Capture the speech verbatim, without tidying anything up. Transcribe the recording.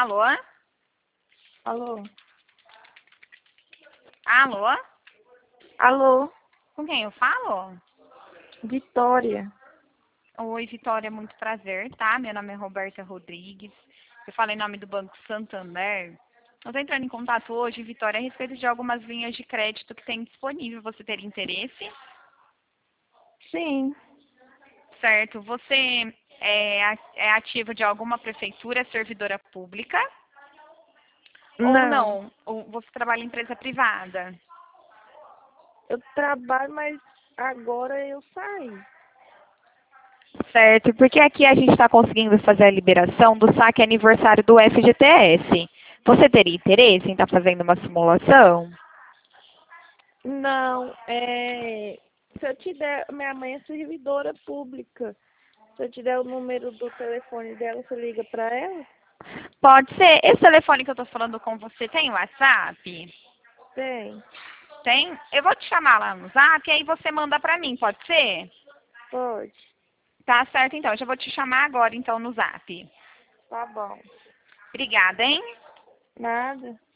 Alô? Alô? Alô? Alô? Com quem eu falo? Vitória. Oi, Vitória, muito prazer, tá? Meu nome é Roberta Rodrigues. Eu falo em nome do Banco Santander. Eu estou entrando em contato hoje, Vitória, a respeito de algumas linhas de crédito que tem disponível. Você teria interesse? Sim. Certo. Você é, a- é ativa de alguma prefeitura, servidora pública? Ou Não. não? Ou você trabalha em empresa privada? Eu trabalho, mas agora eu saí. Certo, porque aqui a gente está conseguindo fazer a liberação do saque aniversário do F G T S. Você teria interesse em estar fazendo uma simulação? Não, é... Se eu te der... Minha mãe é servidora pública. Se eu te der o número do telefone dela, você liga pra ela? Pode ser. Esse telefone que eu estou falando com você tem WhatsApp? Tem. Tem? Eu vou te chamar lá no Zap e aí você manda para mim, pode ser? Pode. Tá certo, então. Eu já vou te chamar agora, então, no Zap. Tá bom. Obrigada, hein? Nada.